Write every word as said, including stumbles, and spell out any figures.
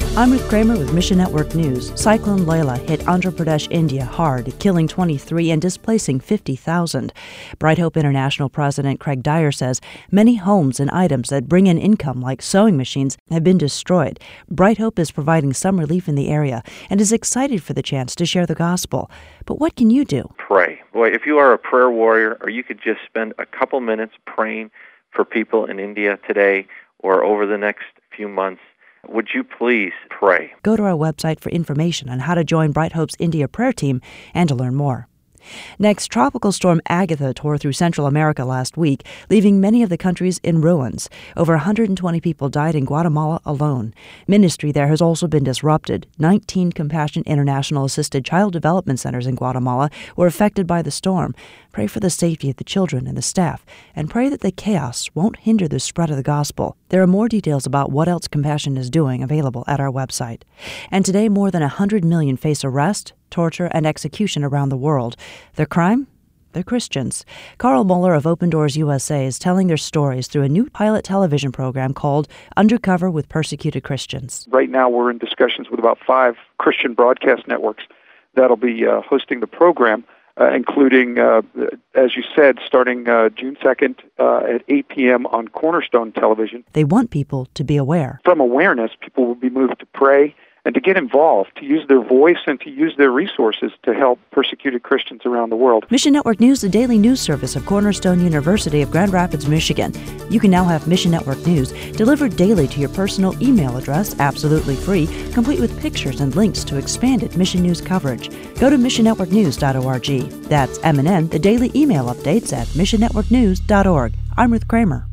I'm Ruth Kramer with Mission Network News. Cyclone Leila hit Andhra Pradesh, India hard, killing twenty-three and displacing fifty thousand. Bright Hope International President Craig Dyer says many homes and items that bring in income, like sewing machines, have been destroyed. Bright Hope is providing some relief in the area and is excited for the chance to share the gospel. But what can you do? Pray. Boy, if you are a prayer warrior, or you could just spend a couple minutes praying for people in India today or over the next few months, would you please pray? Go to our website for information on how to join Bright Hope's India prayer team and to learn more. Next, Tropical Storm Agatha tore through Central America last week, leaving many of the countries in ruins. Over one hundred twenty people died in Guatemala alone. Ministry there has also been disrupted. nineteen Compassion International assisted child development centers in Guatemala were affected by the storm. Pray for the safety of the children and the staff, and pray that the chaos won't hinder the spread of the gospel. There are more details about what else Compassion is doing available at our website. And today, more than one hundred million face arrest, torture, and execution around the world. Their crime? They're Christians. Carl Muller of Open Doors U S A is telling their stories through a new pilot television program called Undercover with Persecuted Christians. Right now we're in discussions with about five Christian broadcast networks that'll be uh, hosting the program, uh, including, uh, as you said, starting uh, June second uh, at eight p.m. on Cornerstone Television. They want people to be aware. From awareness, people will be moved to pray and to get involved, to use their voice and to use their resources to help persecuted Christians around the world. Mission Network News, the daily news service of Cornerstone University of Grand Rapids, Michigan. You can now have Mission Network News delivered daily to your personal email address, absolutely free, complete with pictures and links to expanded Mission News coverage. Go to mission network news dot org. That's M N N, the daily email updates at mission network news dot org. I'm Ruth Kramer.